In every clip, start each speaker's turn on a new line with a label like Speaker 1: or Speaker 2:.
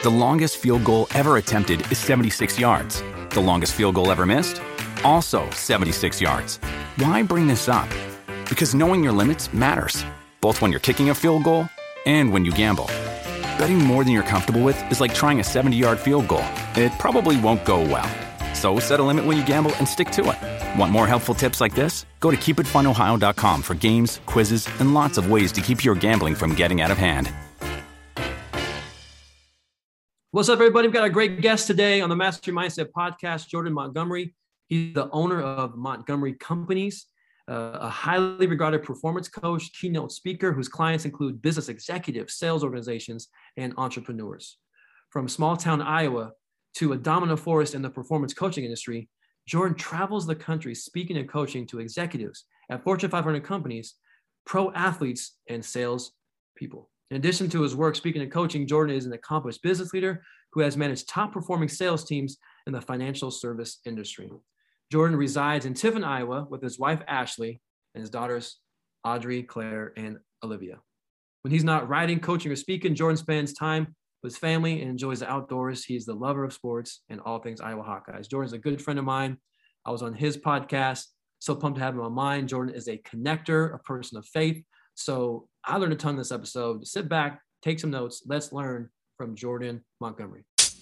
Speaker 1: The longest field goal ever attempted is 76 yards. The longest field goal ever missed? Also 76 yards. Why bring this up? Because knowing your limits matters, both when you're kicking a field goal and when you gamble. Betting more than you're comfortable with is like trying a 70-yard field goal. It probably won't go well. So set a limit when you gamble and stick to it. Want more helpful tips like this? Go to keepitfunohio.com for games, quizzes, and lots of ways to keep your gambling from getting out of hand.
Speaker 2: What's up, everybody? We've got a great guest today on the Mastery Mindset podcast, Jordan Montgomery. He's the owner of Montgomery Companies, a highly regarded performance coach, keynote speaker whose clients include business executives, sales organizations, and entrepreneurs. From small-town Iowa to a dominant force in the performance coaching industry, Jordan travels the country speaking and coaching to executives at Fortune 500 companies, pro athletes, and sales people. In addition to his work speaking and coaching, Jordan is an accomplished business leader who has managed top-performing sales teams in the financial service industry. Jordan resides in Tiffin, Iowa, with his wife, Ashley, and his daughters, Audrey, Claire, and Olivia. When he's not writing, coaching, or speaking, Jordan spends time with his family and enjoys the outdoors. He is the lover of sports and all things Iowa Hawkeyes. Jordan's a good friend of mine. I was on his podcast. So pumped to have him on mine. Jordan is a connector, a person of faith. So I learned a ton this episode. Sit back, take some notes. Let's learn from Jordan Montgomery.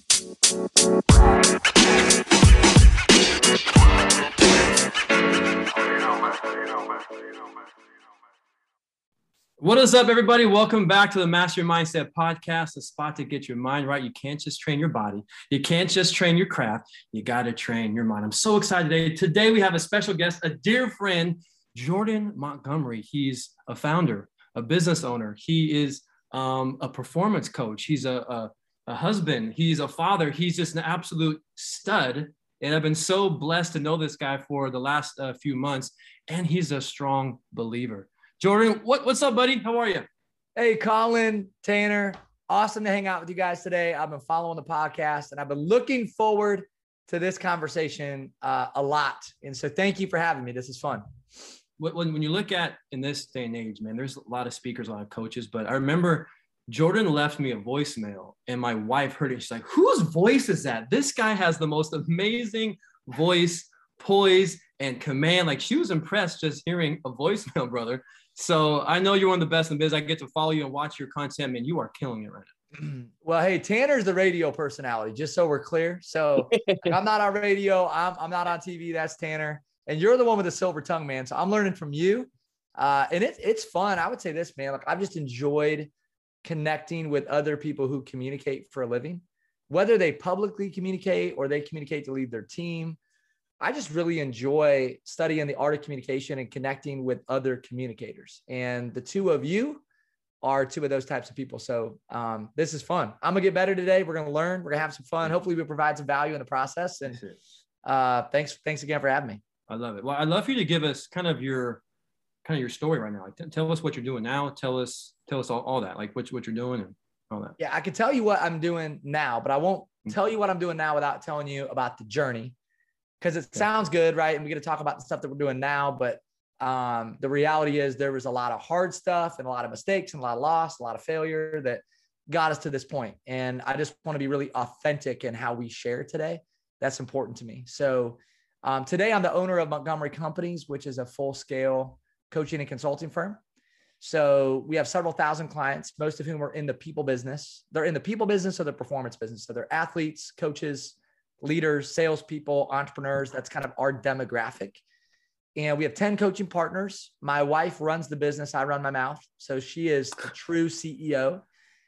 Speaker 2: What is up, everybody? Welcome back to the Mastery Mindset podcast, a spot to get your mind right. You can't just train your body. You can't just train your craft. You got to train your mind. I'm so excited today. Today, we have a special guest, a dear friend, Jordan Montgomery. He's a founder, a business owner. He is a performance coach. He's a husband. He's a father. He's just an absolute stud. And I've been so blessed to know this guy for the last few months. And he's a strong believer. Jordan, what's up, buddy? How are you?
Speaker 3: Hey, Colin, Tanner. Awesome to hang out with you guys today. I've been following the podcast and I've been looking forward to this conversation a lot. And so thank you for having me. This is fun.
Speaker 2: When you look at in this day and age, man, there's a lot of speakers, a lot of coaches, but I remember Jordan left me a voicemail and my wife heard it. She's like, whose voice is that? This guy has the most amazing voice, poise, and command. Like, she was impressed just hearing a voicemail, brother. So I know you're one of the best in business. I get to follow you and watch your content, man. You are killing it right now.
Speaker 3: Well, hey, Tanner's the radio personality, just so we're clear. So I'm not on radio. I'm not on TV. That's Tanner. And you're the one with the silver tongue, man. So I'm learning from you. And it's fun. I would say this, man. Like, I've just enjoyed connecting with other people who communicate for a living, whether they publicly communicate or they communicate to lead their team. I just really enjoy studying the art of communication and connecting with other communicators. And the two of you are two of those types of people. So this is fun. I'm going to get better today. We're going to learn. We're going to have some fun. Hopefully we provide some value in the process. And thanks again for having me.
Speaker 2: I love it. Well, I'd love for you to give us kind of your story right now. Like, tell us what you're doing now. Tell us all that, like what you're doing and all that.
Speaker 3: Yeah, I can tell you what I'm doing now, but I won't tell you what I'm doing now without telling you about the journey, because it sounds good, right? And we're going to talk about the stuff that we're doing now, but the reality is there was a lot of hard stuff and a lot of mistakes and a lot of loss, a lot of failure that got us to this point. And I just want to be really authentic in how we share today. That's important to me. So today I'm the owner of Montgomery Companies, which is a full-scale coaching and consulting firm. So we have several thousand clients, most of whom are in the people business. They're in the people business or the performance business. So they're athletes, coaches, leaders, salespeople, entrepreneurs. That's kind of our demographic. And we have 10 coaching partners. My wife runs the business. I run my mouth. So she is the true CEO.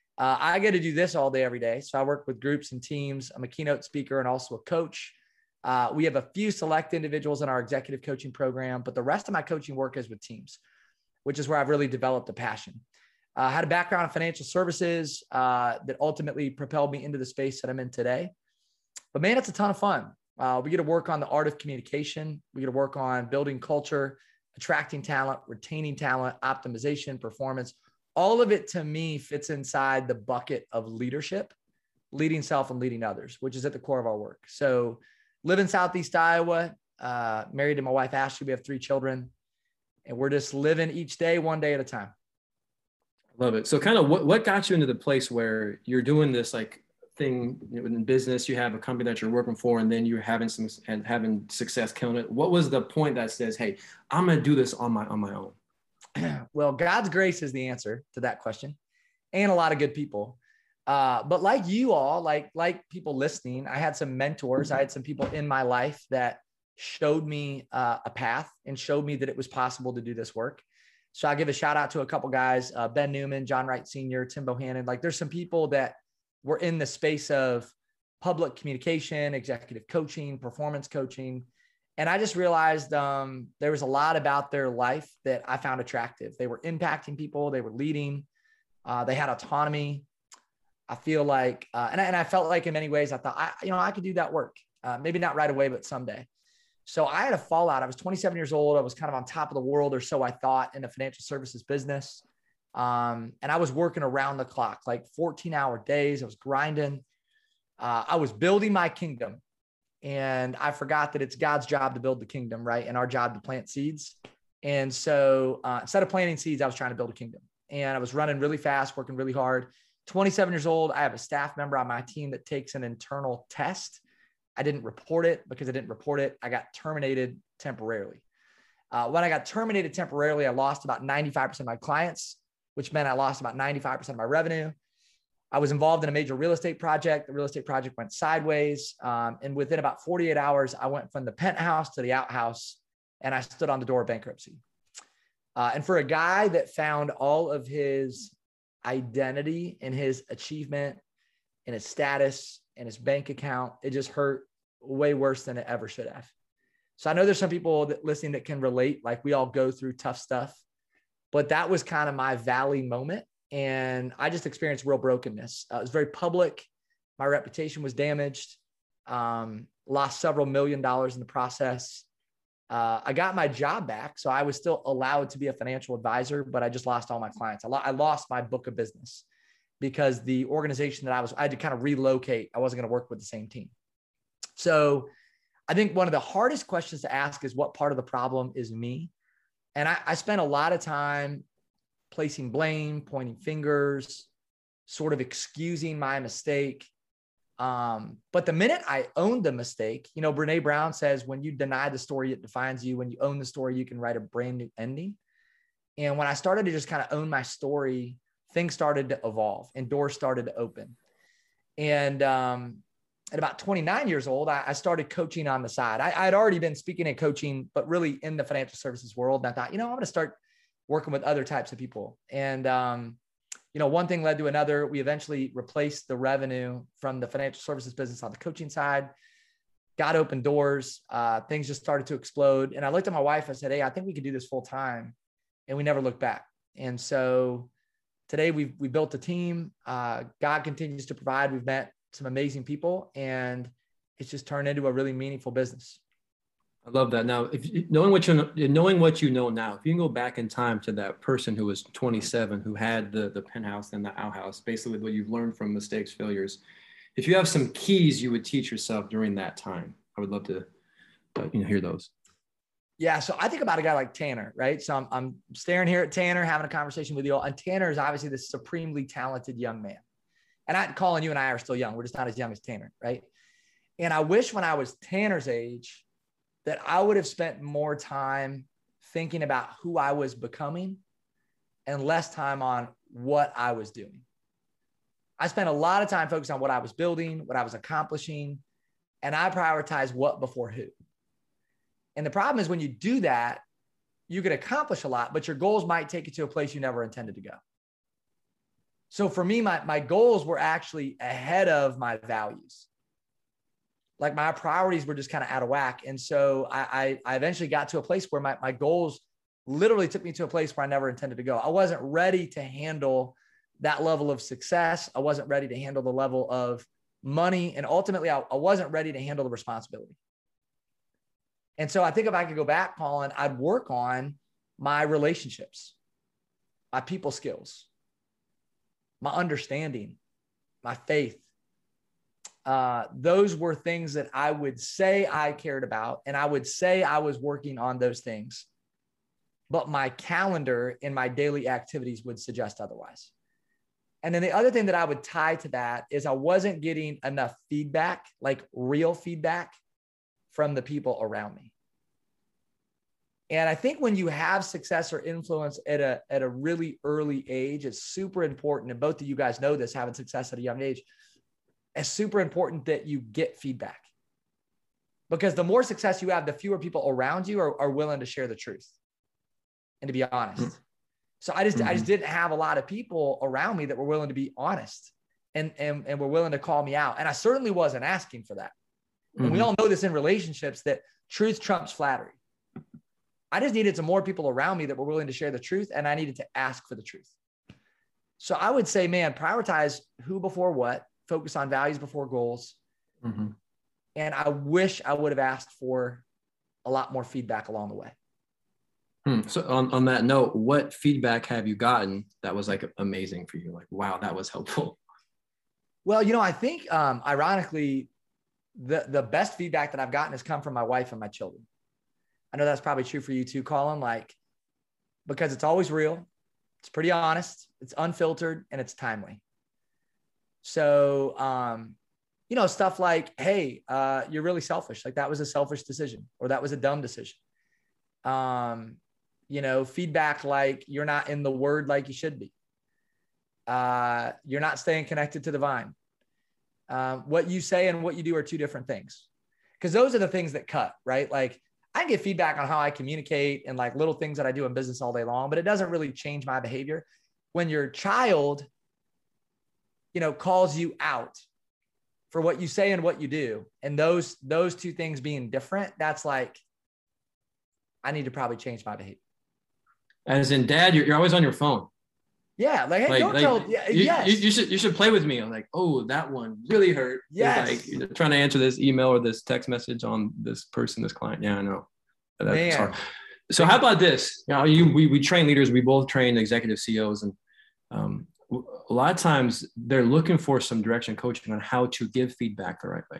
Speaker 3: I get to do this all day, every day. So I work with groups and teams. I'm a keynote speaker and also a coach. We have a few select individuals in our executive coaching program, but the rest of my coaching work is with teams, which is where I've really developed a passion. I had a background in financial services that ultimately propelled me into the space that I'm in today. But man, it's a ton of fun. We get to work on the art of communication. We get to work on building culture, attracting talent, retaining talent, optimization, performance. All of it to me fits inside the bucket of leadership, leading self and leading others, which is at the core of our work. So live in Southeast Iowa, married to my wife, Ashley. We have 3 children, and we're just living each day, one day at a time.
Speaker 2: Love it. So kind of what got you into the place where you're doing this like thing in business, you have a company that you're working for, and then you're having success killing it. What was the point that says, hey, I'm going to do this on my own?
Speaker 3: Well, God's grace is the answer to that question, and a lot of good people. But like you all, like people listening, I had some mentors. I had some people in my life that showed me a path and showed me that it was possible to do this work. So I'll give a shout out to a couple guys, Ben Newman, John Wright Sr., Tim Bohannon. Like there's some people that were in the space of public communication, executive coaching, performance coaching. And I just realized there was a lot about their life that I found attractive. They were impacting people. They were leading. They had autonomy. I feel like, and I felt like in many ways, I thought, I could do that work. Maybe not right away, but someday. So I had a fallout. I was 27 years old. I was kind of on top of the world, or so I thought, in the financial services business. And I was working around the clock, like 14-hour days. I was grinding. I was building my kingdom. And I forgot that it's God's job to build the kingdom, right? And our job to plant seeds. And so instead of planting seeds, I was trying to build a kingdom. And I was running really fast, working really hard. 27 years old. I have a staff member on my team that takes an internal test. I didn't report it. Because I didn't report it, I got terminated temporarily. When I got terminated temporarily, I lost about 95% of my clients, which meant I lost about 95% of my revenue. I was involved in a major real estate project. The real estate project went sideways. And within about 48 hours, I went from the penthouse to the outhouse, and I stood on the door of bankruptcy. And for a guy that found all of his identity in his achievement, in his status, in his bank account, it just hurt way worse than it ever should have. So I know there's some people that listening that can relate, like we all go through tough stuff, but that was kind of my valley moment. And I just experienced real brokenness. It was very public. My reputation was damaged. Lost several $1 million in the process. I got my job back. So I was still allowed to be a financial advisor, but I just lost all my clients. I lost my book of business because the organization that I had to kind of relocate. I wasn't going to work with the same team. So I think one of the hardest questions to ask is, what part of the problem is me? And I spent a lot of time placing blame, pointing fingers, sort of excusing my mistake. But the minute I owned the mistake, Brené Brown says, when you deny the story, it defines you. When you own the story, you can write a brand new ending. And when I started to just kind of own my story, things started to evolve and doors started to open. And at about 29 years old, I started coaching on the side. I had already been speaking and coaching, but really in the financial services world. And I thought, I'm going to start working with other types of people. And, one thing led to another. We eventually replaced the revenue from the financial services business on the coaching side, got open doors. Things just started to explode. And I looked at my wife. I said, hey, I think we could do this full time. And we never looked back. And so today we built a team. God continues to provide. We've met some amazing people, and it's just turned into a really meaningful business.
Speaker 2: I love that. Now, knowing what you know now, if you can go back in time to that person who was 27, who had the penthouse and the outhouse, basically what you've learned from mistakes, failures, if you have some keys you would teach yourself during that time, I would love to hear those.
Speaker 3: Yeah. So I think about a guy like Tanner, right? So I'm staring here at Tanner, having a conversation with you all. And Tanner is obviously this supremely talented young man. And Colin, you and I are still young. We're just not as young as Tanner, right? And I wish when I was Tanner's age that I would have spent more time thinking about who I was becoming and less time on what I was doing. I spent a lot of time focused on what I was building, what I was accomplishing, and I prioritized what before who. And the problem is when you do that, you can accomplish a lot, but your goals might take you to a place you never intended to go. So for me, my goals were actually ahead of my values. Like my priorities were just kind of out of whack. And so I eventually got to a place where my goals literally took me to a place where I never intended to go. I wasn't ready to handle that level of success. I wasn't ready to handle the level of money. And ultimately, I wasn't ready to handle the responsibility. And so I think if I could go back, Colin, I'd work on my relationships, my people skills, my understanding, my faith. Those were things that I would say I cared about, and I would say I was working on those things, but my calendar and my daily activities would suggest otherwise. And then the other thing that I would tie to that is I wasn't getting enough feedback, like real feedback from the people around me. And I think when you have success or influence at a really early age, it's super important. And both of you guys know this, having success at a young age, it's super important that you get feedback, because the more success you have, the fewer people around you are willing to share the truth and to be honest. So I just didn't have a lot of people around me that were willing to be honest and were willing to call me out. And I certainly wasn't asking for that. And we all know this in relationships, that truth trumps flattery. I just needed some more people around me that were willing to share the truth, and I needed to ask for the truth. So I would say, man, prioritize who before what, focus on values before goals. And I wish I would have asked for a lot more feedback along the way.
Speaker 2: So on that note, what feedback have you gotten that was like amazing for you? Like, wow, that was helpful.
Speaker 3: Well, I think ironically, the best feedback that I've gotten has come from my wife and my children. I know that's probably true for you too, Colin, because it's always real. It's pretty honest. It's unfiltered and it's timely. So, stuff like, hey, you're really selfish. Like, that was a selfish decision, or that was a dumb decision. Feedback like, you're not in the word like you should be. You're not staying connected to the vine. What you say and what you do are two different things. Because those are the things that cut, right? Like, I get feedback on how I communicate and like little things that I do in business all day long, but it doesn't really change my behavior. When your child, calls you out for what you say and what you do, and those two things being different, that's like, I need to probably change my behavior.
Speaker 2: As in, Dad, you're always on your phone.
Speaker 3: Yeah, hey, don't tell. Yeah, yes.
Speaker 2: You should play with me. I'm like, oh, that one really hurt.
Speaker 3: Yes.
Speaker 2: Like, you're trying to answer this email or this text message on this person, this client. Yeah, I know. That's hard. So how about this? We train leaders. We both train executive CEOs, and a lot of times they're looking for some direction, coaching on how to give feedback the right way.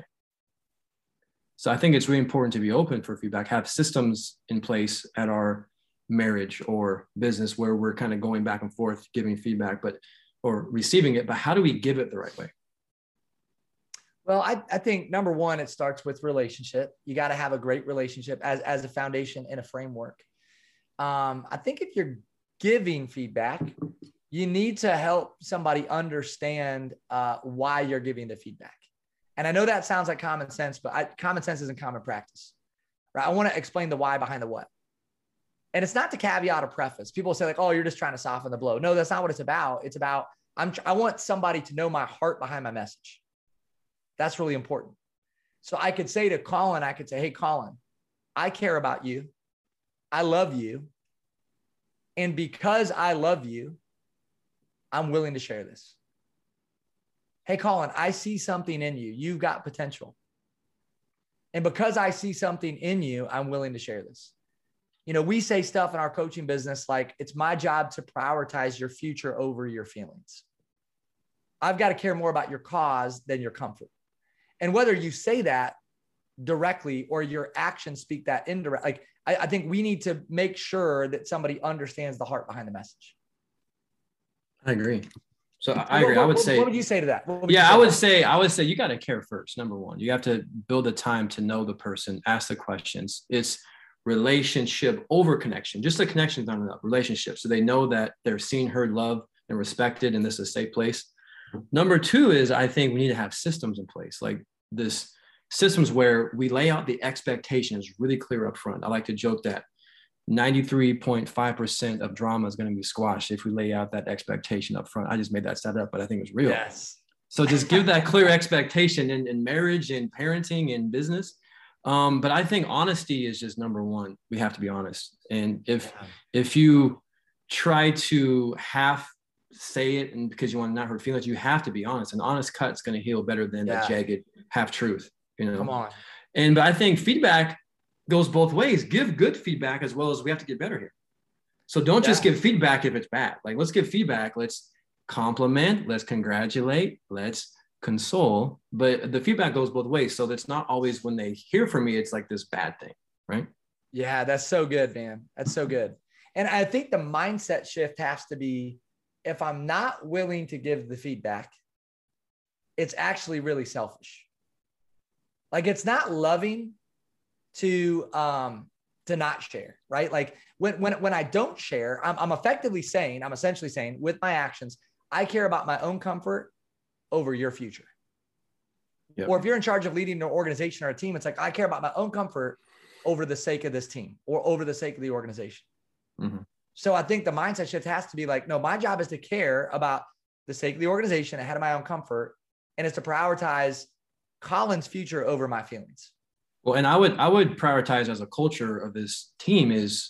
Speaker 2: So I think it's really important to be open for feedback, have systems in place at our marriage or business where we're kind of going back and forth, giving feedback, or receiving it, but how do we give it the right way?
Speaker 3: Well, I think number one, it starts with relationship. You got to have a great relationship as a foundation and a framework. I think if you're giving feedback, you need to help somebody understand why you're giving the feedback. And I know that sounds like common sense, but common sense isn't common practice, right? I want to explain the why behind the what. And it's not the caveat or preface. People say like, oh, you're just trying to soften the blow. No, that's not what it's about. It's about, I want somebody to know my heart behind my message. That's really important. So I could say to Colin, hey, Colin, I care about you. I love you. And because I love you, I'm willing to share this. Hey, Colin, I see something in you. You've got potential. And because I see something in you, I'm willing to share this. We say stuff in our coaching business like, it's my job to prioritize your future over your feelings. I've got to care more about your cause than your comfort. And whether you say that directly or your actions speak that indirectly, like I think we need to make sure that somebody understands the heart behind the message.
Speaker 2: I agree. So I agree. I would say,
Speaker 3: what would you say to that?
Speaker 2: I would say you got to care first. Number one, you have to build the time to know the person, ask the questions. It's relationship over connection. Just the connection is not enough. Relationship. So they know that they're seen, heard, loved, and respected, and this is a safe place. Number two is, I think we need to have systems in place, like this systems where we lay out the expectations really clear up front. I like to joke that 93.5% of drama is going to be squashed if we lay out that expectation up front. I just made that stat up, but I think it's real.
Speaker 3: Yes.
Speaker 2: So just give that clear expectation in marriage and parenting and business. But I think honesty is just number one. We have to be honest. And if you try to half say it and because you want to not hurt feelings, you have to be honest. An honest cut is going to heal better than a jagged half truth.
Speaker 3: Come on.
Speaker 2: But I think feedback goes both ways. Give good feedback as well as we have to get better here. So don't just give feedback if it's bad. Like, let's give feedback. Let's compliment. Let's congratulate. Let's console. But the feedback goes both ways. So that's not always when they hear from me, it's like this bad thing, right?
Speaker 3: Yeah, that's so good, man. That's so good. And I think the mindset shift has to be if I'm not willing to give the feedback, it's actually really selfish. Like it's not loving to not share, right? Like when I don't share, I'm essentially saying with my actions, I care about my own comfort over your future. Yep. Or if you're in charge of leading an organization or a team, it's like, I care about my own comfort over the sake of this team or over the sake of the organization. Mm-hmm. So I think the mindset shift has to be like, no, my job is to care about the sake of the organization ahead of my own comfort. And it's to prioritize Colin's future over my feelings.
Speaker 2: Well, and I would prioritize as a culture of this team is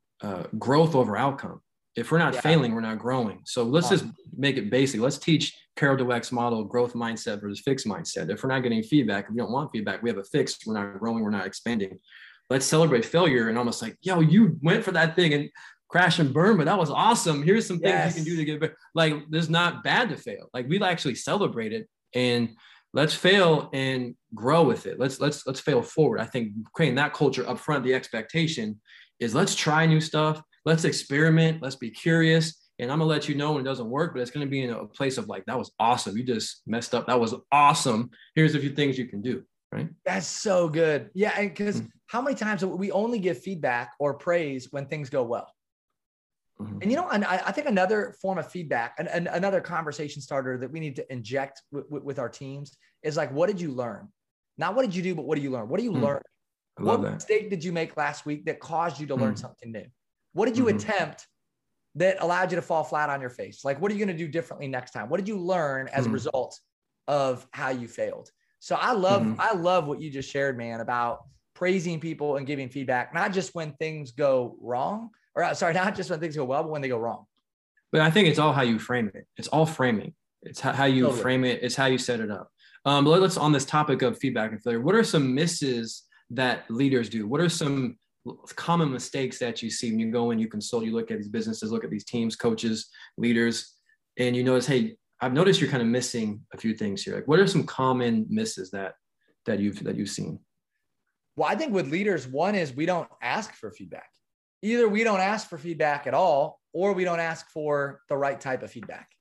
Speaker 2: growth over outcome. If we're not failing, we're not growing. So let's just make it basic. Let's teach Carol Dweck's model, growth mindset versus fixed mindset. If we're not getting feedback, if we don't want feedback, we have a fix. We're not growing. We're not expanding. Let's celebrate failure and almost like, yo, you went for that thing and crash and burn, but that was awesome. Here's some things you can do to get better. Like, there's not bad to fail. Like, we actually celebrate it and let's fail and grow with it. Let's fail forward. I think creating that culture up front, the expectation is let's try new stuff. Let's experiment. Let's be curious. And I'm going to let you know when it doesn't work, but it's going to be in a place of like, that was awesome. You just messed up. That was awesome. Here's a few things you can do. Right.
Speaker 3: That's so good. Yeah. Because how many times we only give feedback or praise when things go well? Mm-hmm. And, you know, I think another form of feedback and another conversation starter that we need to inject with our teams is like, what did you learn? Not what did you do, but what do you learn? What do you learn? What mistake did you make last week that caused you to learn something new? What did you attempt that allowed you to fall flat on your face? Like, what are you going to do differently next time? What did you learn as a result of how you failed? So I love what you just shared, man, about praising people and giving feedback, not just when things go wrong, or sorry, not just when things go well, but when they go wrong.
Speaker 2: But I think it's all how you frame it. It's all framing. It's how you frame it. It's how you set it up. Let's on this topic of feedback and failure. What are some misses that leaders do? What are some common mistakes that you see when you go and you consult, you look at these businesses, look at these teams, coaches, leaders, and you notice, hey, I've noticed you're kind of missing a few things here. Like, what are some common misses that you've seen?
Speaker 3: Well, I think with leaders, one is we don't ask for feedback. Either we don't ask for feedback at all, or we don't ask for the right type of feedback.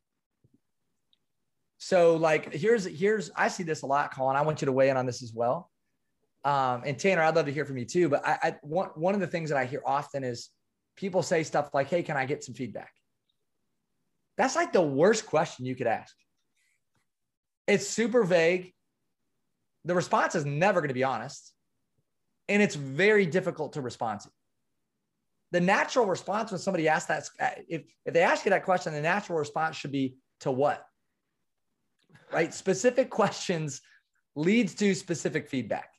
Speaker 3: So like, here's, I see this a lot, Colin. I want you to weigh in on this as well. And Tanner, I'd love to hear from you too. But one of the things that I hear often is people say stuff like, hey, can I get some feedback? That's like the worst question you could ask. It's super vague. The response is never going to be honest. And it's very difficult to respond to. The natural response when somebody asks that, if they ask you that question, the natural response should be to what? Right? Specific questions leads to specific feedback.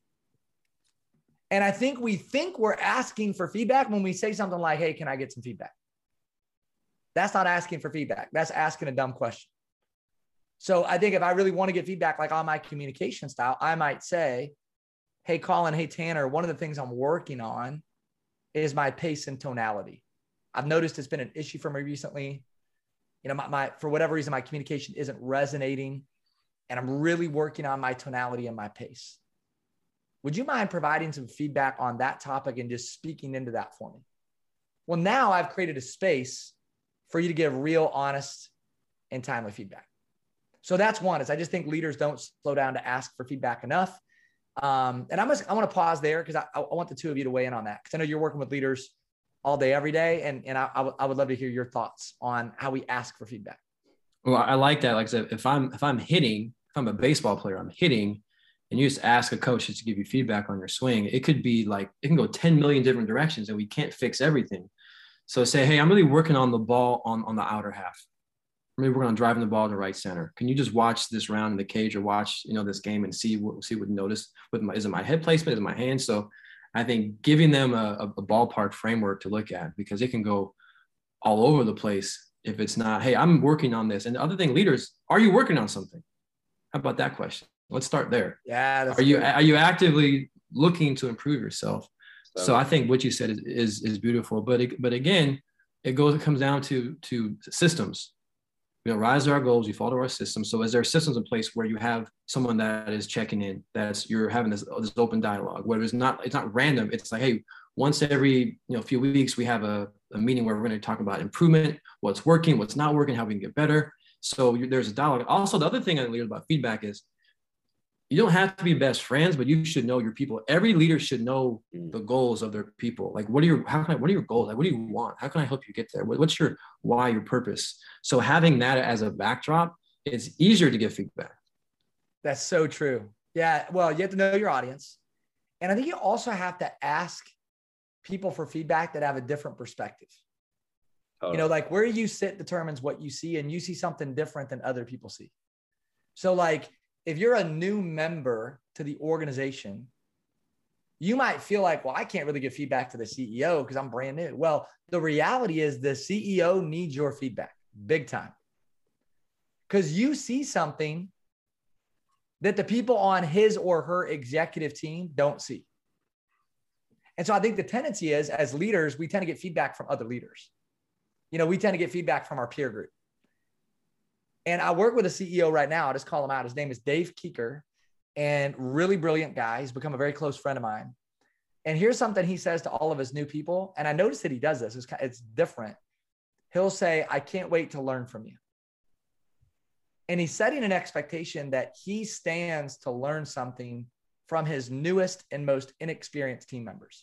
Speaker 3: And I think we think we're asking for feedback when we say something like, hey, can I get some feedback? That's not asking for feedback. That's asking a dumb question. So I think if I really want to get feedback, like on my communication style, I might say, hey, Colin, hey, Tanner, one of the things I'm working on is my pace and tonality. I've noticed it's been an issue for me recently. You know, for whatever reason, my communication isn't resonating, and I'm really working on my tonality and my pace. Would you mind providing some feedback on that topic and just speaking into that for me? Well, now I've created a space for you to give real, honest, and timely feedback. So that's one, is I just think leaders don't slow down to ask for feedback enough. And I want to pause there because I want the two of you to weigh in on that, because I know you're working with leaders all day, every day. And I would love to hear your thoughts on how we ask for feedback.
Speaker 2: Well, I like that. Like I said, if I'm a baseball player, I'm hitting, and you just ask a coach to give you feedback on your swing, it could be like, it can go 10 million different directions and we can't fix everything. So say, hey, I'm really working on the ball on the outer half. Maybe we're going to driving the ball to right center. Can you just watch this round in the cage or watch, this game and see what notice is it my head placement? Is it my hand? So I think giving them a ballpark framework to look at, because it can go all over the place if it's not, hey, I'm working on this. And the other thing, leaders, are you working on something? How about that question? Let's start there.
Speaker 3: Yeah.
Speaker 2: Are you actively looking to improve yourself? So I think what you said is beautiful, but again, it comes down to systems. Rise to our goals, you follow our systems. So is there systems in place where you have someone that is checking in, you're having this open dialogue, where it's not random. It's like, hey, once every few weeks, we have a meeting where we're going to talk about improvement, what's working, what's not working, how we can get better. So there's a dialogue. Also, the other thing I learned about feedback is you don't have to be best friends, but you should know your people. Every leader should know the goals of their people. Like, what are your goals? Like, what do you want? How can I help you get there? What's your why, your purpose? So having that as a backdrop, it's easier to give feedback.
Speaker 3: That's so true. Yeah. Well, you have to know your audience. And I think you also have to ask people for feedback that have a different perspective. Like where you sit determines what you see, and you see something different than other people see. So like, if you're a new member to the organization, you might feel like, well, I can't really give feedback to the CEO because I'm brand new. Well, the reality is the CEO needs your feedback big time, because you see something that the people on his or her executive team don't see. And so I think the tendency is, as leaders, we tend to get feedback from other leaders. We tend to get feedback from our peer group. And I work with a CEO right now. I'll just call him out. His name is Dave Keeker, and really brilliant guy. He's become a very close friend of mine. And here's something he says to all of his new people. And I noticed that he does this. It's different. He'll say, I can't wait to learn from you. And he's setting an expectation that he stands to learn something from his newest and most inexperienced team members.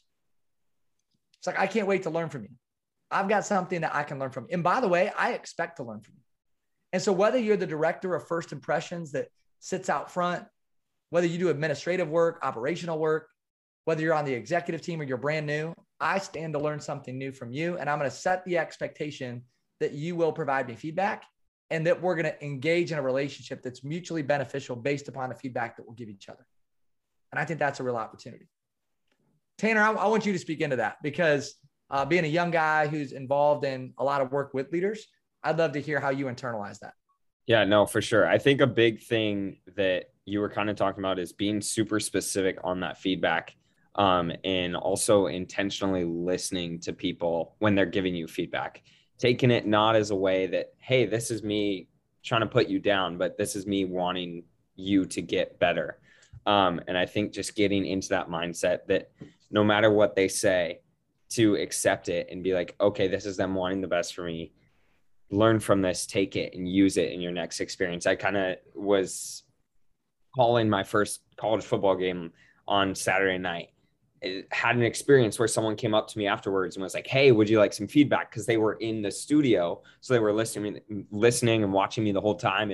Speaker 3: It's like, I can't wait to learn from you. I've got something that I can learn from you. And by the way, I expect to learn from you. And so whether you're the director of first impressions that sits out front, whether you do administrative work, operational work, whether you're on the executive team or you're brand new, I stand to learn something new from you. And I'm going to set the expectation that you will provide me feedback, and that we're going to engage in a relationship that's mutually beneficial based upon the feedback that we'll give each other. And I think that's a real opportunity. Tanner, I want you to speak into that, because being a young guy who's involved in a lot of work with leaders, I'd love to hear how you internalize that.
Speaker 4: Yeah, no, for sure. I think a big thing that you were kind of talking about is being super specific on that feedback, and also intentionally listening to people when they're giving you feedback, taking it not as a way that, hey, this is me trying to put you down, but this is me wanting you to get better. And I think just getting into that mindset that no matter what they say, to accept it and be like, okay, this is them wanting the best for me. Learn from this, take it and use it in your next experience. I kind of was calling my first college football game on Saturday night. It had an experience where someone came up to me afterwards and was like, hey, would you like some feedback? Because they were in the studio. So they were listening and watching me the whole time.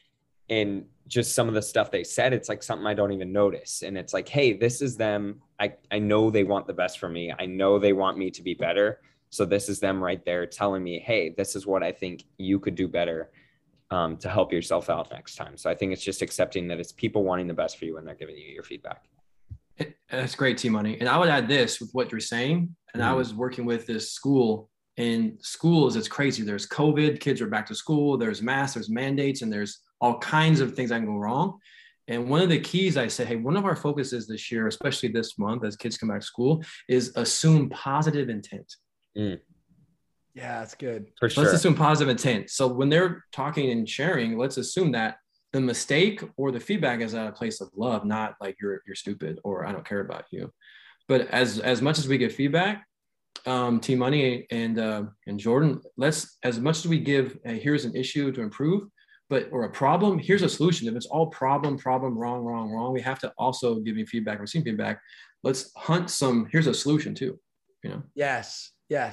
Speaker 4: And just some of the stuff they said, it's like something I don't even notice. And it's like, hey, this is them. I know they want the best for me. I know they want me to be better. So this is them right there telling me, hey, this is what I think you could do better to help yourself out next time. So I think it's just accepting that it's people wanting the best for you when they're giving you your feedback.
Speaker 2: That's great, T-Money. And I would add this with what you're saying. And I was working with this school, and schools, it's crazy. There's COVID, kids are back to school, there's masks, there's mandates, and there's all kinds of things that can go wrong. And one of the keys I said, hey, one of our focuses this year, especially this month as kids come back to school, is assume positive intent.
Speaker 3: Yeah, that's good.
Speaker 4: For sure.
Speaker 2: Let's assume positive intent. So when they're talking and sharing, let's assume that the mistake or the feedback is at a place of love, not like you're stupid or I don't care about you. But as much as we get feedback, T-Money and Jordan, let's, as much as we give, hey, here's an issue to improve, or a problem, here's a solution. If it's all problem, wrong, we have to also give you feedback, receive feedback. Let's hunt here's a solution too,
Speaker 3: Yes.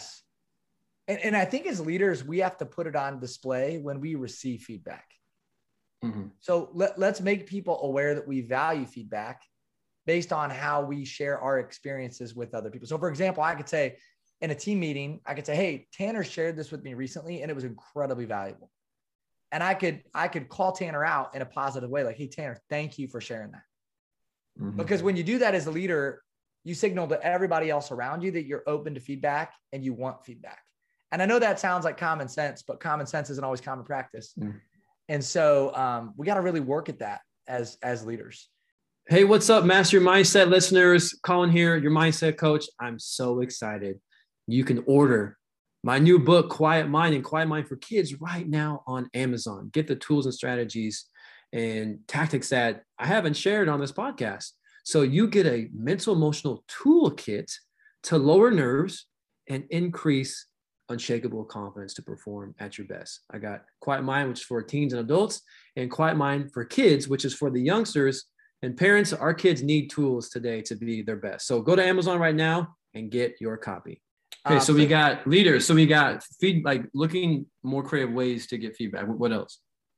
Speaker 3: And I think as leaders, we have to put it on display when we receive feedback. Mm-hmm. So let's make people aware that we value feedback based on how we share our experiences with other people. So for example, I could say in a team meeting, I could say, hey, Tanner shared this with me recently and it was incredibly valuable. And I could call Tanner out in a positive way, like, hey, Tanner, thank you for sharing that. Mm-hmm. Because when you do that as a leader, you signal to everybody else around you that you're open to feedback and you want feedback. And I know that sounds like common sense, but common sense isn't always common practice. Mm-hmm. And so we got to really work at that as leaders.
Speaker 2: Hey, what's up, Master Your Mindset listeners? Colin here, your mindset coach. I'm so excited. You can order my new book, Quiet Mind and Quiet Mind for Kids, right now on Amazon. Get the tools and strategies and tactics that I haven't shared on this podcast. So you get a mental emotional toolkit to lower nerves and increase unshakable confidence to perform at your best. I got Quiet Mind, which is for teens and adults, and Quiet Mind for kids, which is for the youngsters and parents. Our kids need tools today to be their best. So go to Amazon right now and get your copy. Okay, so we got leaders. So we got like looking more creative ways to get feedback. What else?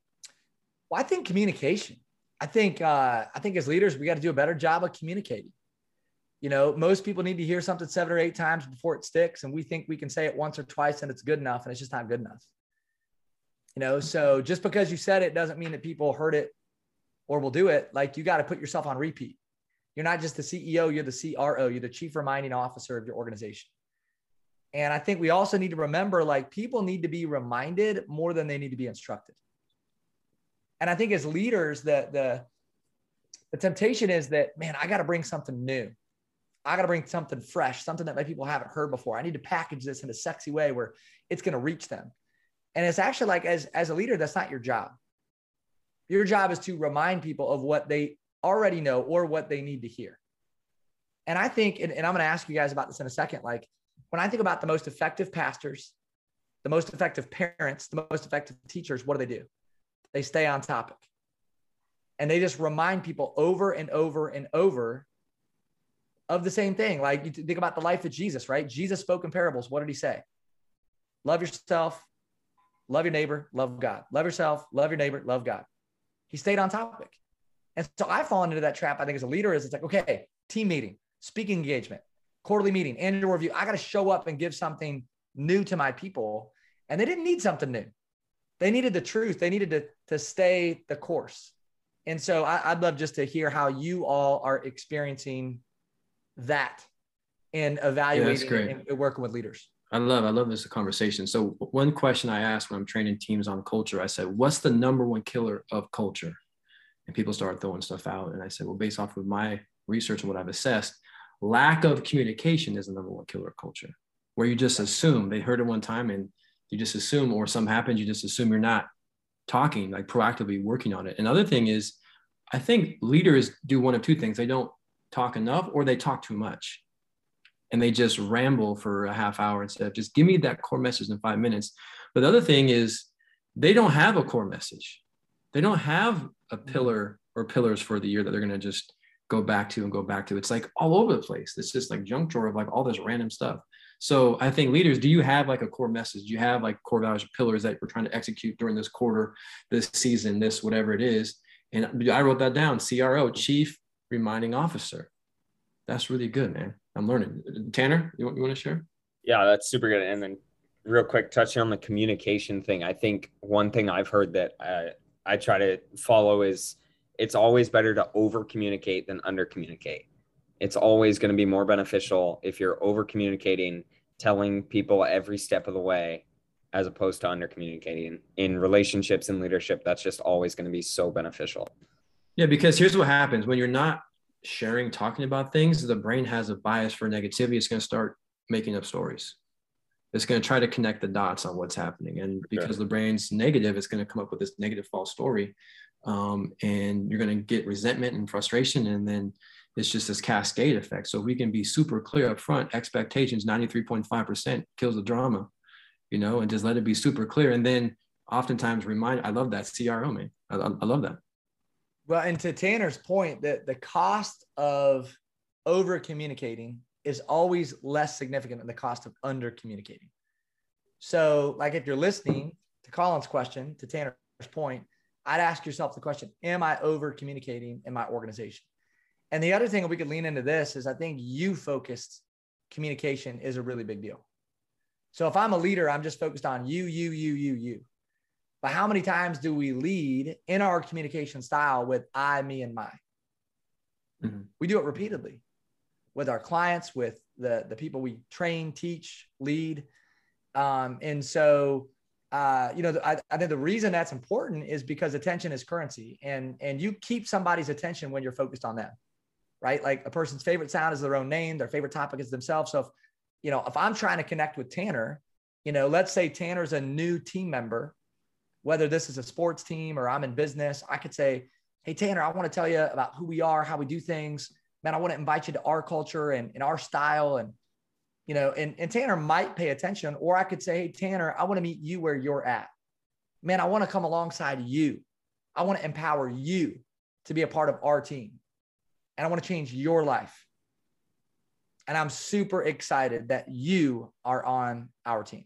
Speaker 3: Well, I think communication. I think as leaders, we got to do a better job of communicating. You know, most people need to hear something 7 or 8 times before it sticks. And we think we can say it once or twice and it's good enough, and it's just not good enough. You know, so just because you said it doesn't mean that people heard it or will do it. Like, you got to put yourself on repeat. You're not just the CEO, you're the CRO, you're the chief reminding officer of your organization. And I think we also need to remember, like, people need to be reminded more than they need to be instructed. And I think as leaders, the temptation is that, man, I got to bring something new. I got to bring something fresh, something that my people haven't heard before. I need to package this in a sexy way where it's going to reach them. And it's actually like, as a leader, that's not your job. Your job is to remind people of what they already know or what they need to hear. And I think, and I'm going to ask you guys about this in a second, like, when I think about the most effective pastors, the most effective parents, the most effective teachers, what do? They stay on topic. And they just remind people over and over and over of the same thing. Like, you think about the life of Jesus, right? Jesus spoke in parables. What did he say? Love yourself, love your neighbor, love God. Love yourself, love your neighbor, love God. He stayed on topic. And so I fall into that trap, I think, as a leader, is it's like, okay, team meeting, speaking engagement, quarterly meeting, annual review. I got to show up and give something new to my people. And they didn't need something new. They needed the truth. They needed to stay the course. And so I'd love just to hear how you all are experiencing that and evaluating and working with leaders.
Speaker 2: I love this conversation. So one question I asked when I'm training teams on culture, I said, what's the number one killer of culture? And people started throwing stuff out. And I said, well, based off of my research and what I've assessed, lack of communication is the number one killer of culture, where you just assume they heard it one time and you just assume, or something happens, you just assume you're not talking, like proactively working on it. Another thing is, I think leaders do one of two things. They don't talk enough, or they talk too much. And they just ramble for a half hour instead of just give me that core message in 5 minutes. But the other thing is, they don't have a core message. They don't have a pillar or pillars for the year that they're going to just go back to. It's like all over the place. It's just like junk drawer of like all this random stuff. So I think leaders, do you have like a core message? Do you have like core values or pillars that we're trying to execute during this quarter, this season, this, whatever it is? And I wrote that down, CRO, Chief Reminding Officer. That's really good, man. I'm learning. Tanner, you want to share?
Speaker 4: Yeah, that's super good. And then real quick, touching on the communication thing, I think one thing I've heard that I try to follow is it's always better to over communicate than under communicate. It's always going to be more beneficial if you're over communicating, telling people every step of the way, as opposed to under communicating. In relationships and leadership, that's just always going to be so beneficial.
Speaker 2: Yeah, because here's what happens when you're not sharing, talking about things, the brain has a bias for negativity. It's going to start making up stories. It's going to try to connect the dots on what's happening. And because the brain's negative, it's going to come up with this negative false story. And you're going to get resentment and frustration. And then it's just this cascade effect. So we can be super clear up front. Expectations, 93.5% kills the drama, and just let it be super clear. And then oftentimes I love that CRO, man. I love that.
Speaker 3: Well, and to Tanner's point, that the cost of over communicating is always less significant than the cost of under communicating. So like, if you're listening to Colin's question, to Tanner's point, I'd ask yourself the question, am I over communicating in my organization? And the other thing we could lean into this is, I think you-focused communication is a really big deal. So if I'm a leader, I'm just focused on you. But how many times do we lead in our communication style with I, me, and my? Mm-hmm. We do it repeatedly with our clients, with the people we train, teach, lead. And so, I think the reason that's important is because attention is currency, and you keep somebody's attention when you're focused on them, right? Like, a person's favorite sound is their own name. Their favorite topic is themselves. So if I'm trying to connect with Tanner, let's say Tanner's a new team member, whether this is a sports team or I'm in business, I could say, hey, Tanner, I want to tell you about who we are, how we do things. Man, I want to invite you to our culture and our style. And and Tanner might pay attention, or I could say, hey, Tanner, I want to meet you where you're at. Man, I want to come alongside you. I want to empower you to be a part of our team. And I want to change your life. And I'm super excited that you are on our team.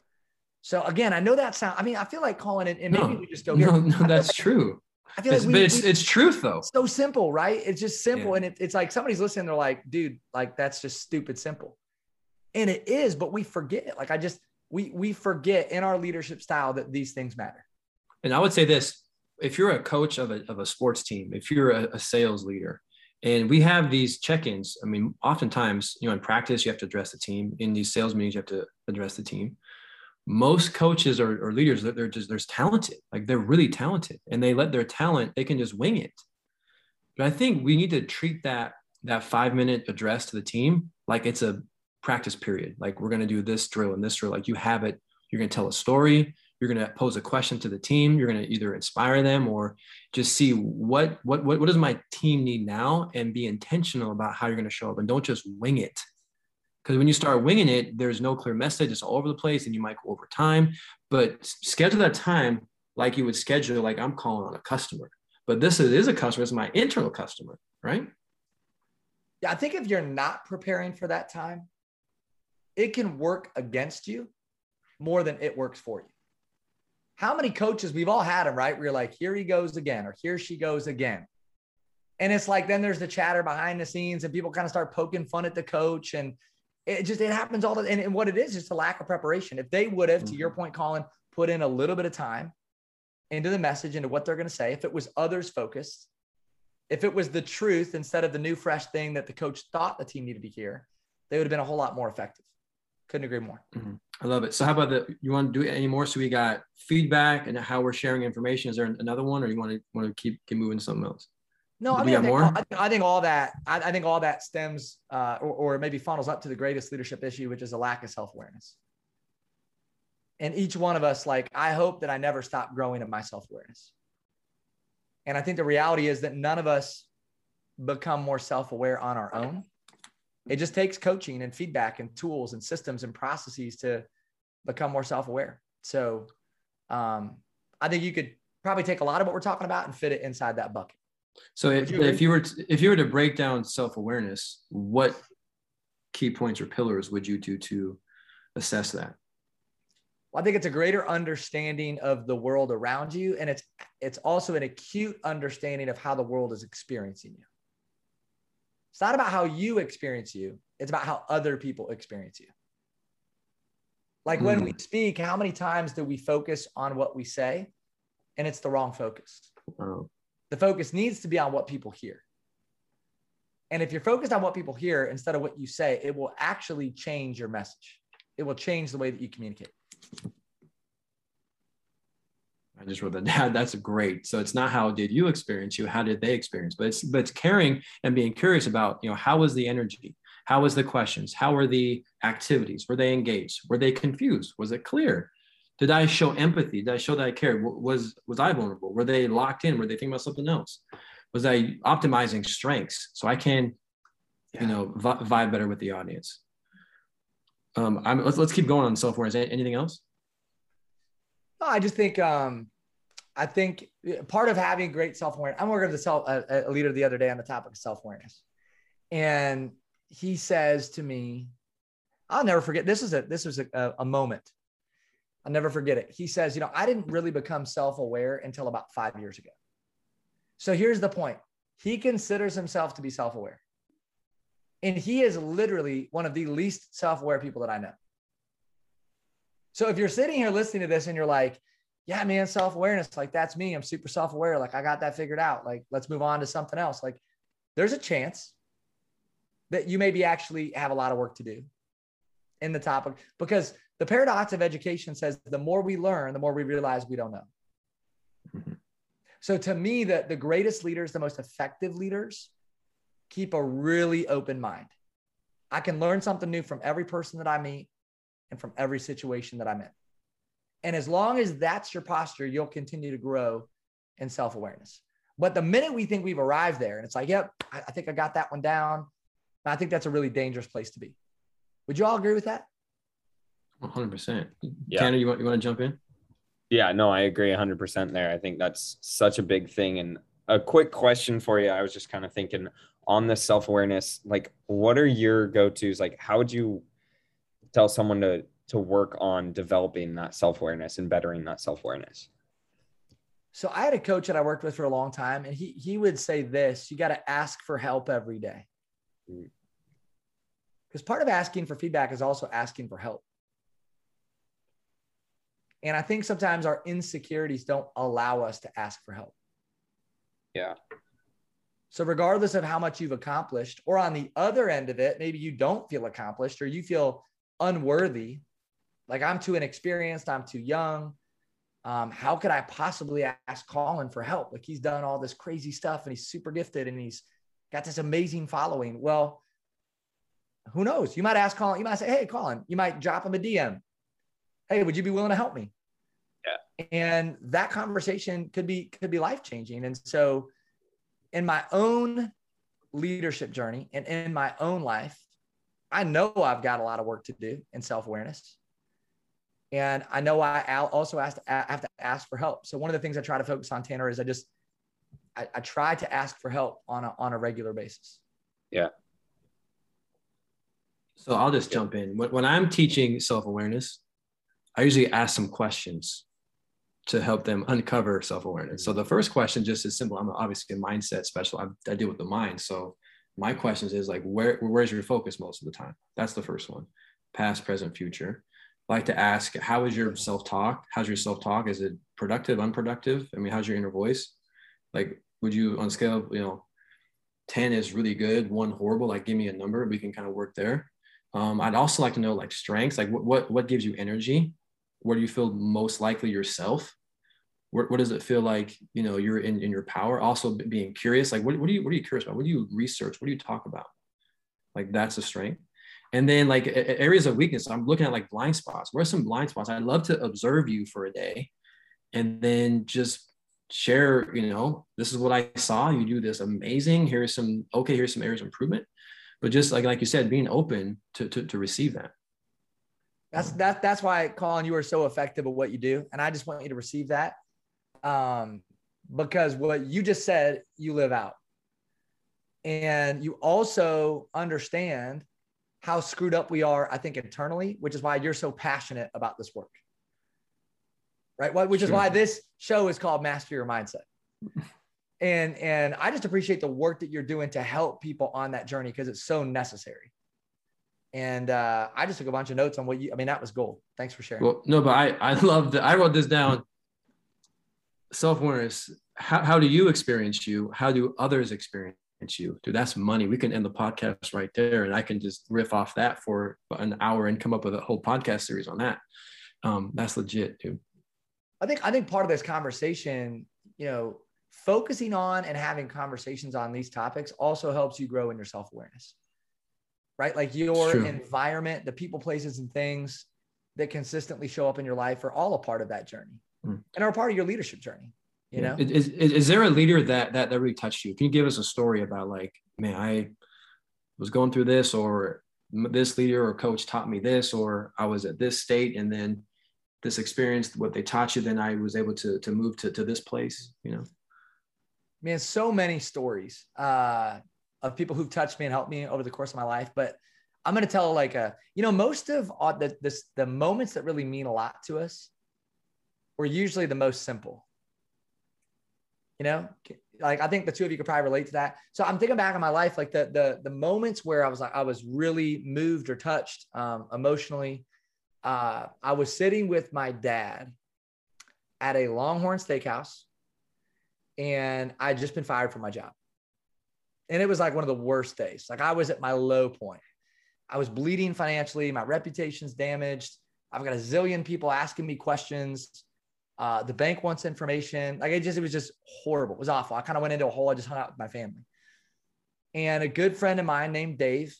Speaker 3: So again, I know that I feel like calling it, and maybe we just go here.
Speaker 2: No, that's true.
Speaker 3: I feel like
Speaker 2: it's truth though.
Speaker 3: So simple, right? It's just simple. Yeah. And it's like somebody's listening. They're like, dude, like that's just stupid simple. And it is, but we forget. Like we forget in our leadership style that these things matter.
Speaker 2: And I would say this, if you're a coach of a sports team, if you're a sales leader, and we have these check-ins, I mean, oftentimes, in practice, you have to address the team. In these sales meetings, you have to address the team. Most coaches or leaders, they're talented. Like they're really talented, and they let their talent, they can just wing it. But I think we need to treat that 5-minute address to the team like it's a practice period. Like we're going to do this drill and this drill. Like you have it, you're going to tell a story. You're going to pose a question to the team. You're going to either inspire them or just see what does my team need now, and be intentional about how you're going to show up, and don't just wing it. Because when you start winging it, there's no clear message. It's all over the place, and you might go over time. But schedule that time like you would schedule, like I'm calling on a customer. But this is a customer. It's my internal customer, right?
Speaker 3: Yeah, I think if you're not preparing for that time, it can work against you more than it works for you. How many coaches, we've all had them, right? Where you're like, here he goes again, or here she goes again. And it's like, then there's the chatter behind the scenes, and people kind of start poking fun at the coach. And it happens all the time. And what it is a lack of preparation. If they would have, to your point, Colin, put in a little bit of time into the message, into what they're going to say, if it was others focused, if it was the truth instead of the new, fresh thing that the coach thought the team needed to hear, they would have been a whole lot more effective. Couldn't agree more.
Speaker 2: Mm-hmm. I love it. So how about you want to do it anymore? So we got feedback and how we're sharing information. Is there another one, or you want to keep moving to something else?
Speaker 3: No, I think all that stems or maybe funnels up to the greatest leadership issue, which is a lack of self-awareness. And each one of us, like, I hope that I never stop growing in my self-awareness. And I think the reality is that none of us become more self-aware on our own. It just takes coaching and feedback and tools and systems and processes to become more self-aware. So I think you could probably take a lot of what we're talking about and fit it inside that bucket.
Speaker 2: So if you were to break down self-awareness, what key points or pillars would you do to assess that?
Speaker 3: Well, I think it's a greater understanding of the world around you. And it's also an acute understanding of how the world is experiencing you. It's not about how you experience you. It's about how other people experience you. Like when we speak, how many times do we focus on what we say? And it's the wrong focus.
Speaker 2: Oh.
Speaker 3: The focus needs to be on what people hear. And if you're focused on what people hear instead of what you say, it will actually change your message. It will change the way that you communicate.
Speaker 2: I just wrote that down. That's great. So it's not how did you experience you, how did they experience, but it's caring and being curious about, how was the energy? How was the questions? How were the activities? Were they engaged? Were they confused? Was it clear? Did I show empathy? Did I show that I cared? Was I vulnerable? Were they locked in? Were they thinking about something else? Was I optimizing strengths so I can, vibe better with the audience? Let's keep going on self-awareness. Anything else?
Speaker 3: No, I just think, I think part of having great self-awareness, I'm working with a leader the other day on the topic of self-awareness. And he says to me, I'll never forget, this was a moment. I'll never forget it. He says, I didn't really become self-aware until about 5 years ago. So here's the point. He considers himself to be self-aware. And he is literally one of the least self-aware people that I know. So if you're sitting here listening to this and you're like, yeah, man, self-awareness, like that's me. I'm super self-aware. Like I got that figured out. Like, let's move on to something else. Like there's a chance that you maybe actually have a lot of work to do in the topic, because the paradox of education says the more we learn, the more we realize we don't know. Mm-hmm. So to me, the greatest leaders, the most effective leaders, keep a really open mind. I can learn something new from every person that I meet and from every situation that I'm in. And as long as that's your posture, you'll continue to grow in self-awareness. But the minute we think we've arrived there and it's like, yep, I think I got that one down, I think that's a really dangerous place to be. Would you all agree with that?
Speaker 2: 100%.
Speaker 4: Yeah.
Speaker 2: Tanner, you want to jump in?
Speaker 4: Yeah, no, I agree 100% there. I think that's such a big thing. And a quick question for you. I was just kind of thinking on the self-awareness, like what are your go-tos? Like how would you tell someone to work on developing that self-awareness and bettering that self-awareness?
Speaker 3: So I had a coach that I worked with for a long time, and he would say this: you got to ask for help every day. Because part of asking for feedback is also asking for help. And I think sometimes our insecurities don't allow us to ask for help.
Speaker 4: Yeah.
Speaker 3: So regardless of how much you've accomplished, or on the other end of it, maybe you don't feel accomplished or you feel unworthy. Like I'm too inexperienced, I'm too young. How could I possibly ask Colin for help? Like he's done all this crazy stuff and he's super gifted and he's got this amazing following. Well, who knows? You might ask Colin, you might say, hey, Colin, you might drop him a DM. Hey, would you be willing to help me?
Speaker 4: Yeah.
Speaker 3: And that conversation could be life-changing. And so in my own leadership journey and in my own life, I know I've got a lot of work to do in self-awareness. And I know I also have to ask for help. So one of the things I try to focus on, Tanner, is I try to ask for help on a regular basis.
Speaker 4: Yeah.
Speaker 2: So I'll just jump in. When I'm teaching self-awareness, I usually ask some questions to help them uncover self-awareness. So the first question just is simple. I'm obviously a mindset specialist. I deal with the mind. So my questions is like, where's your focus most of the time? That's the first one. Past, present, future. I like to ask, how is your self-talk? How's your self-talk? Is it productive, unproductive? I mean, how's your inner voice? Like, would you, on scale, 10 is really good, 1 horrible, like give me a number, we can kind of work there. I'd also like to know like strengths, like what gives you energy? Where do you feel most likely yourself? Where does it feel like, you're in your power? Also being curious, like what are you curious about? What do you research? What do you talk about? Like that's a strength. And then like areas of weakness, I'm looking at like blind spots. Where's some blind spots? I'd love to observe you for a day and then just share, this is what I saw. You do this amazing. Here's some areas of improvement. But just like you said, being open to receive that.
Speaker 3: That's why, Colin, you are so effective at what you do. And I just want you to receive that. Because what you just said, you live out. And you also understand how screwed up we are, I think, internally, which is why you're so passionate about this work. Right? Which is why this show is called Master Your Mindset. And I just appreciate the work that you're doing to help people on that journey because it's so necessary. And I just took a bunch of notes on that was gold. Thanks for sharing.
Speaker 2: Well, no, but I love that. I wrote this down. Self-awareness. How do you experience you? How do others experience you? Dude, that's money. We can end the podcast right there. And I can just riff off that for an hour and come up with a whole podcast series on that. That's legit, dude.
Speaker 3: I think part of this conversation, focusing on and having conversations on these topics also helps you grow in your self-awareness, right? Like your environment, the people, places, and things that consistently show up in your life are all a part of that journey and are a part of your leadership journey. You know,
Speaker 2: is there a leader that really touched you? Can you give us a story about like, man, I was going through this, or this leader or coach taught me this, or I was at this state and then this experience, what they taught you, then I was able to move to this place,
Speaker 3: Man, so many stories of people who've touched me and helped me over the course of my life. But I'm going to tell most of the moments that really mean a lot to us were usually the most simple. Like I think the two of you could probably relate to that. So I'm thinking back on my life, like the moments where I was really moved or touched emotionally. I was sitting with my dad at a Longhorn Steakhouse, and I'd just been fired from my job. And it was like one of the worst days. Like I was at my low point. I was bleeding financially. My reputation's damaged. I've got a zillion people asking me questions. The bank wants information. Like it was just horrible. It was awful. I kind of went into a hole. I just hung out with my family. And a good friend of mine named Dave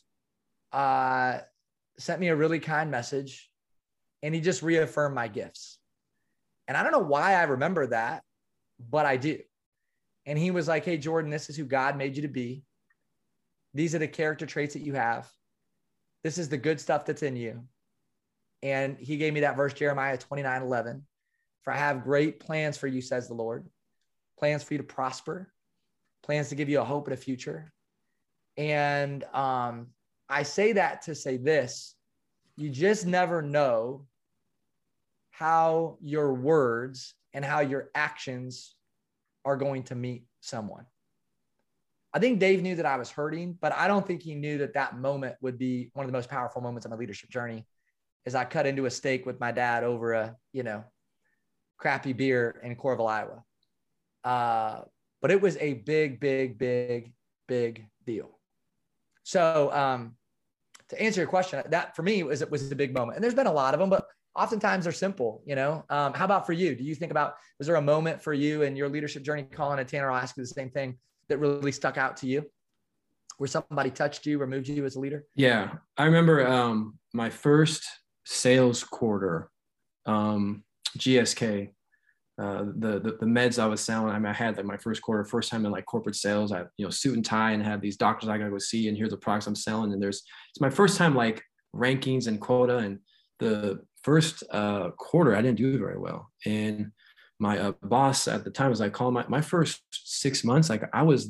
Speaker 3: sent me a really kind message, and he just reaffirmed my gifts. And I don't know why I remember that, but I do. And he was like, hey, Jordan, this is who God made you to be. These are the character traits that you have. This is the good stuff that's in you. And he gave me that verse, Jeremiah 29:11. For I have great plans for you, says the Lord. Plans for you to prosper. Plans to give you a hope and a future. And I say that to say this. You just never know how your words and how your actions are going to meet someone. I think Dave knew that I was hurting, but I don't think he knew that that moment would be one of the most powerful moments of my leadership journey, as I cut into a steak with my dad over a, crappy beer in Coralville, Iowa. But it was a big, big, big, big deal. So to answer your question, that for me was a big moment. And there's been a lot of them, but oftentimes they're simple, How about for you? Do you think about, was there a moment for you in your leadership journey, Colin and Tanner? I'll ask you the same thing, that really stuck out to you, where somebody touched you or moved you as a leader?
Speaker 2: Yeah. I remember my first sales quarter, GSK, the meds I was selling. I mean, I had like my first time in like corporate sales. I, suit and tie, and had these doctors I got to go see, and here's the products I'm selling. And it's my first time like rankings and quota. And the first quarter, I didn't do very well. And my boss at the time was like, calling my first 6 months, like I was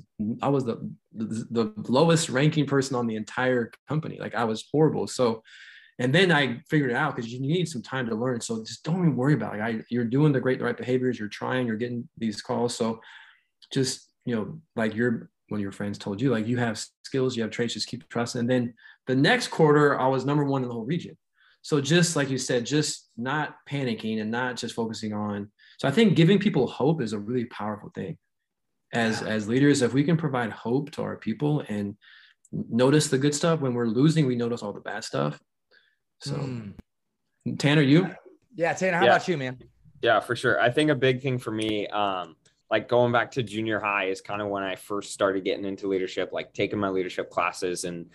Speaker 2: the lowest ranking person on the entire company. Like I was horrible. So, and then I figured it out, because you need some time to learn. So just don't even worry about it. You're doing the right behaviors. You're trying. You're getting these calls. So just like one of your friends told you, like you have skills, you have traits. Just keep trusting. And then the next quarter, I was number 1 in the whole region. So just like you said, just not panicking and not just focusing on. So I think giving people hope is a really powerful thing. As leaders, if we can provide hope to our people and notice the good stuff, when we're losing, we notice all the bad stuff. So Tanner, you?
Speaker 3: Yeah. Tanner, how about you, man?
Speaker 4: Yeah, for sure. I think a big thing for me, like going back to junior high, is kind of when I first started getting into leadership, like taking my leadership classes, and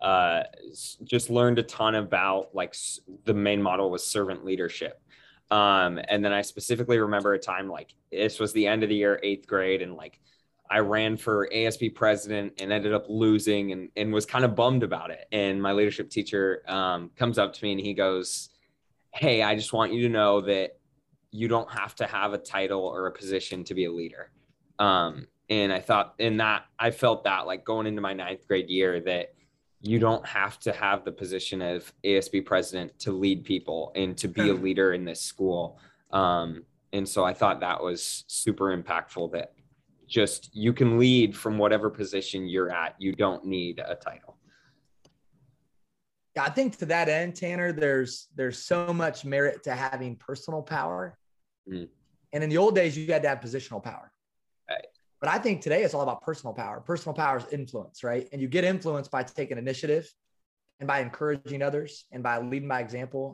Speaker 4: just learned a ton about, like, the main model was servant leadership. And then I specifically remember a time, like this was the end of the year, 8th grade. And like, I ran for ASB president and ended up losing, and was kind of bummed about it. And my leadership teacher comes up to me and he goes, "Hey, I just want you to know that you don't have to have a title or a position to be a leader." And I felt that like going into my 9th grade year, that you don't have to have the position of ASB president to lead people and to be a leader in this school. And so I thought that was super impactful, that just you can lead from whatever position you're at. You don't need a title.
Speaker 3: Yeah, I think to that end, Tanner, there's so much merit to having personal power. And in the old days, you had to have positional power.
Speaker 4: Right.
Speaker 3: But I think today it's all about personal power. Personal power is influence, right? And you get influence by taking initiative and by encouraging others and by leading by example.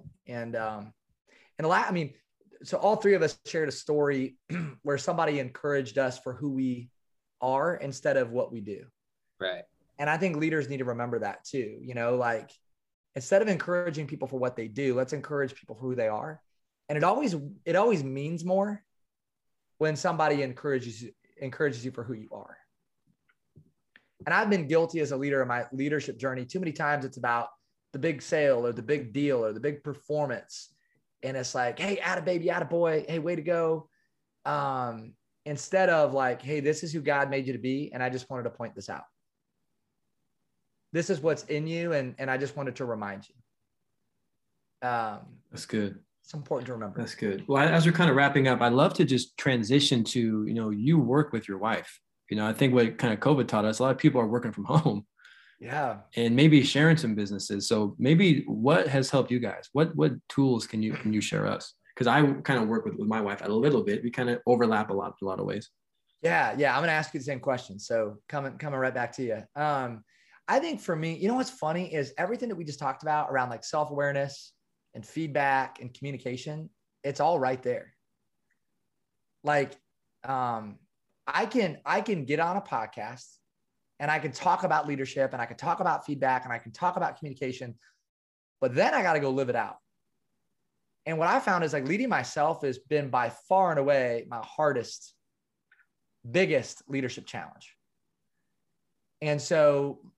Speaker 3: So all three of us shared a story where somebody encouraged us for who we are instead of what we do.
Speaker 4: Right.
Speaker 3: And I think leaders need to remember that too. Like, instead of encouraging people for what they do, let's encourage people for who they are. And it always means more when somebody encourages you for who you are. And I've been guilty as a leader in my leadership journey. Too many times it's about the big sale or the big deal or the big performance. And it's like, hey, atta baby, atta boy, hey, way to go. Instead of like, hey, this is who God made you to be. And I just wanted to point this out. This is what's in you. And I just wanted to remind you.
Speaker 2: That's good.
Speaker 3: It's important to remember.
Speaker 2: That's good. Well, as we're kind of wrapping up, I'd love to just transition to, you work with your wife. I think what kind of COVID taught us, a lot of people are working from home.
Speaker 3: Yeah.
Speaker 2: And maybe sharing some businesses. So maybe what has helped you guys? What tools can you share us? Because I kind of work with my wife a little bit. We kind of overlap a lot of ways.
Speaker 3: Yeah. I'm going to ask you the same question. So coming right back to you. I think for me, what's funny is everything that we just talked about around like self-awareness and feedback and communication, it's all right there. Like, I can get on a podcast and I can talk about leadership and I can talk about feedback and I can talk about communication, but then I got to go live it out. And what I found is like leading myself has been by far and away my hardest, biggest leadership challenge. And so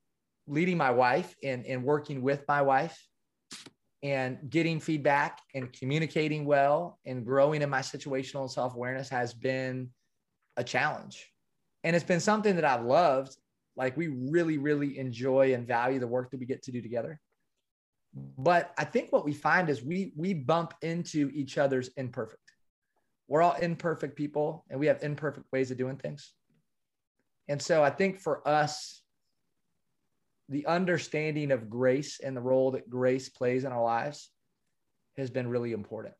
Speaker 3: leading my wife and working with my wife and getting feedback and communicating well and growing in my situational and self-awareness has been a challenge. And it's been something that I've loved. Like, we really, really enjoy and value the work that we get to do together. But I think what we find is we bump into each other's imperfect. We're all imperfect people and we have imperfect ways of doing things. And so I think for us, the understanding of grace and the role that grace plays in our lives has been really important.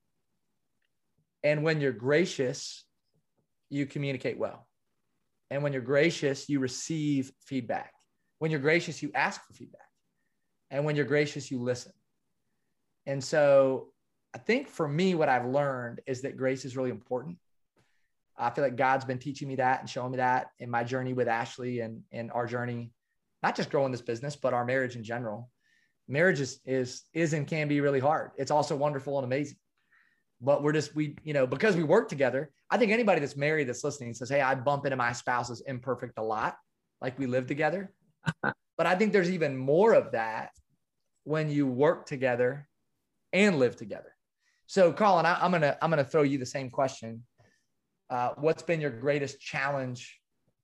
Speaker 3: And when you're gracious, you communicate well. And when you're gracious, you receive feedback. When you're gracious, you ask for feedback. And when you're gracious, you listen. And so I think for me, what I've learned is that grace is really important. I feel like God's been teaching me that and showing me that in my journey with Ashley and our journey, not just growing this business, but our marriage in general. Marriage is and can be really hard. It's also wonderful and amazing. But because we work together, I think anybody that's married that's listening says, hey, I bump into my spouse as imperfect a lot, like we live together. But I think there's even more of that when you work together and live together. So Colin, I'm gonna throw you the same question. What's been your greatest challenge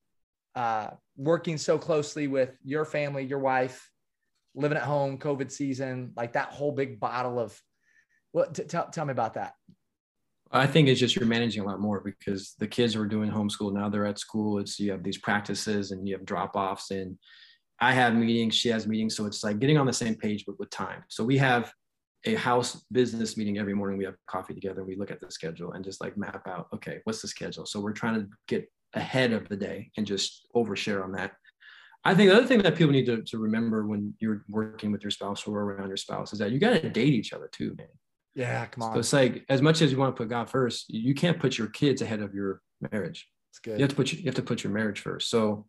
Speaker 3: working so closely with your family, your wife, living at home, COVID season, like that whole big bottle of tell me about that.
Speaker 2: I think it's just you're managing a lot more because the kids are doing homeschool. Now they're at school. You have these practices and you have drop-offs, and I have meetings, she has meetings. So it's like getting on the same page with time. So we have a house business meeting every morning. We have coffee together. We look at the schedule and just like map out, okay, what's the schedule? So we're trying to get ahead of the day and just overshare on that. I think the other thing that people need to remember when you're working with your spouse or around your spouse is that you got to date each other too, man.
Speaker 3: Yeah, come on.
Speaker 2: So it's like, as much as you want to put God first, you can't put your kids ahead of your marriage.
Speaker 3: It's good.
Speaker 2: You have to put your marriage first. So,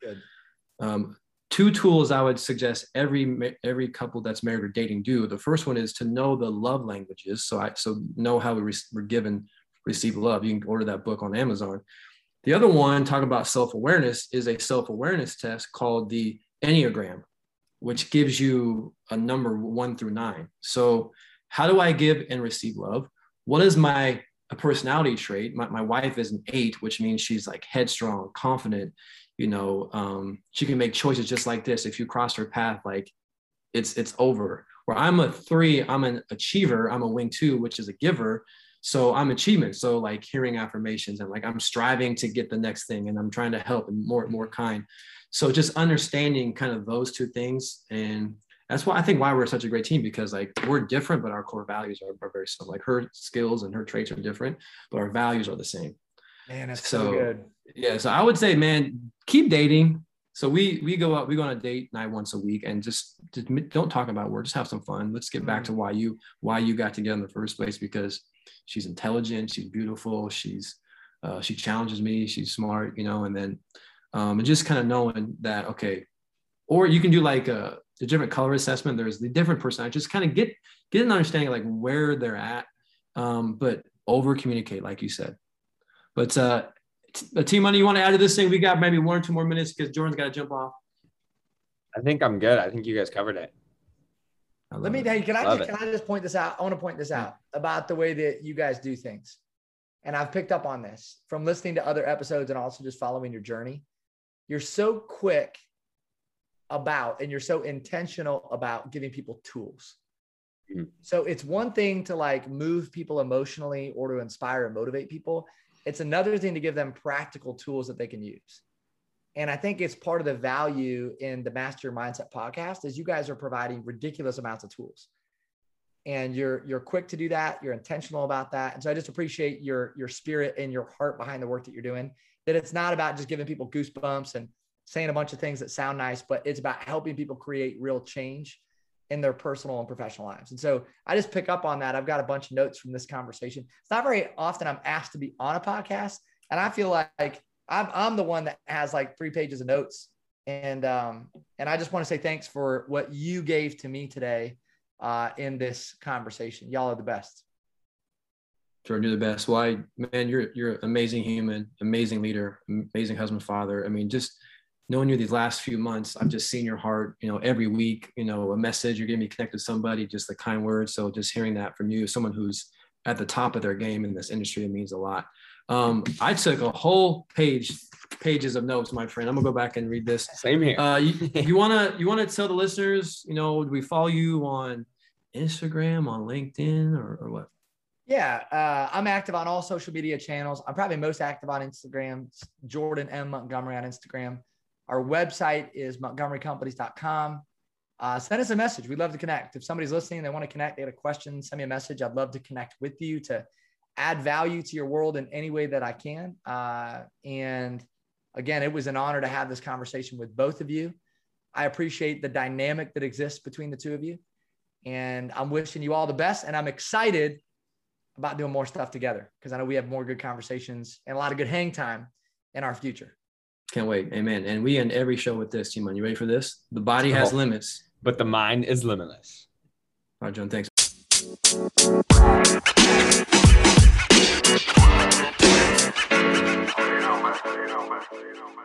Speaker 2: two tools I would suggest every couple that's married or dating do. The first one is to know the love languages. So know how we're given, receive love. You can order that book on Amazon. The other one, talking about self-awareness, is a self-awareness test called the Enneagram, which gives you a number 1 through 9. So how do I give and receive love? What is a personality trait? My wife is an 8, which means she's like headstrong, confident. She can make choices just like this. If you cross her path, like it's over. Where I'm a 3, I'm an achiever. I'm a wing 2, which is a giver. So I'm achievement. So like hearing affirmations and like I'm striving to get the next thing and I'm trying to help and more kind. So just understanding kind of those two things. And that's why we're such a great team, because like we're different, but our core values are very similar. Like her skills and her traits are different, but our values are the same.
Speaker 3: Man, that's so good.
Speaker 2: Yeah. So I would say, man, keep dating. So we go on a date night once a week and just don't talk about work. Just have some fun. Let's get back to why you got together in the first place, because she's intelligent, she's beautiful, she challenges me, she's smart, and then and just kind of knowing that, okay, or you can do like the different color assessment. There's the different personality, just kind of get an understanding of like where they're at, but over communicate, like you said. But T-Money, you want to add to this thing? We got maybe 1 or 2 more minutes because Jordan's got to jump off.
Speaker 4: I think I'm good. I think you guys covered it.
Speaker 3: Can I just point this out? I want to point this out about the way that you guys do things. And I've picked up on this from listening to other episodes and also just following your journey. You're so quick and you're so intentional about giving people tools. Mm-hmm. So it's one thing to like move people emotionally or to inspire and motivate people. It's another thing to give them practical tools that they can use. And I think it's part of the value in the Master Your Mindset podcast is you guys are providing ridiculous amounts of tools. And you're quick to do that. You're intentional about that. And so I just appreciate your spirit and your heart behind the work that you're doing, that it's not about just giving people goosebumps and saying a bunch of things that sound nice, but it's about helping people create real change in their personal and professional lives. And so I just pick up on that. I've got a bunch of notes from this conversation. It's not very often I'm asked to be on a podcast. And I feel like I'm the one that has like 3 pages of notes. And I just want to say thanks for what you gave to me today in this conversation. Y'all are the best.
Speaker 2: Jordan, you're the best. Why, man, you're an amazing human, amazing leader, amazing husband, father. I mean, just knowing you these last few months, I've just seen your heart, every week, a message, you're getting me connected to somebody, just the kind words. So just hearing that from you, someone who's at the top of their game in this industry, it means a lot. I took a whole pages of notes, my friend. I'm gonna go back and read this.
Speaker 4: Same here.
Speaker 2: You wanna tell the listeners, do we follow you on Instagram, on LinkedIn, or what?
Speaker 3: Yeah, I'm active on all social media channels. I'm probably most active on Instagram. It's Jordan M. Montgomery on Instagram. Our website is montgomerycompanies.com. Send us a message. We'd love to connect. If somebody's listening, they want to connect, they got a question, send me a message. I'd love to connect with you to add value to your world in any way that I can. And again, it was an honor to have this conversation with both of you. I appreciate the dynamic that exists between the two of you. And I'm wishing you all the best. And I'm excited about doing more stuff together because I know we have more good conversations and a lot of good hang time in our future. Can't wait. Amen. And we end every show with this, Timon. You ready for this? The body has limits,
Speaker 4: but the mind is limitless.
Speaker 2: All right, John, thanks. You know, man.